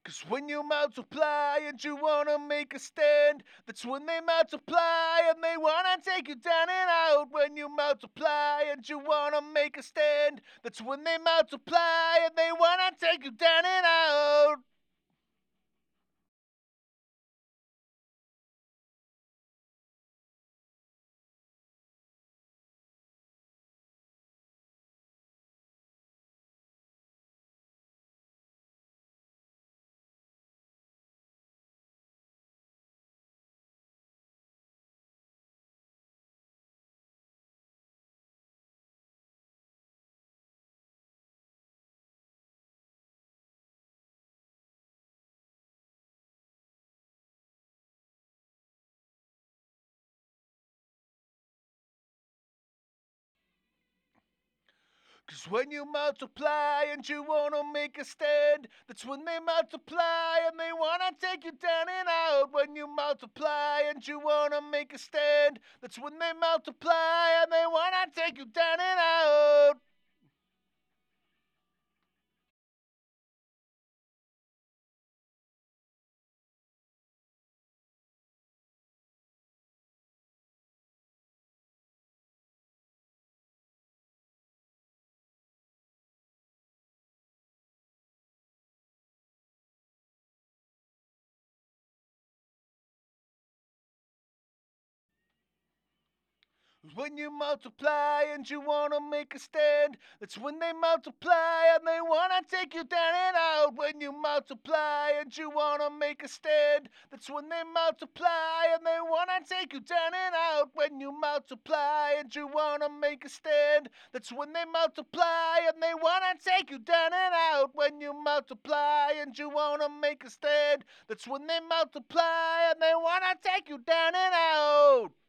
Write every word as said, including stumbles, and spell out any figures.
Cause when you multiply and you wanna make a stand, that's when they multiply and they wanna take you down and out. When you multiply and you wanna make a stand, that's when they multiply and they wanna take you down and out. Cause when you multiply and you wanna make a stand, that's when they multiply and they wanna take you down and out. When you multiply and you wanna make a stand, that's when they multiply and they wanna take you down and out. When you multiply and you wanna make a stand, that's when they multiply and they wanna take you down and out. When you multiply and you wanna make a stand, that's when they multiply and they wanna take you down and out. When you multiply and you wanna make a stand, that's when they multiply and they wanna take you down and out. When you multiply and you wanna make a stand, that's when they multiply and they wanna take you down and out.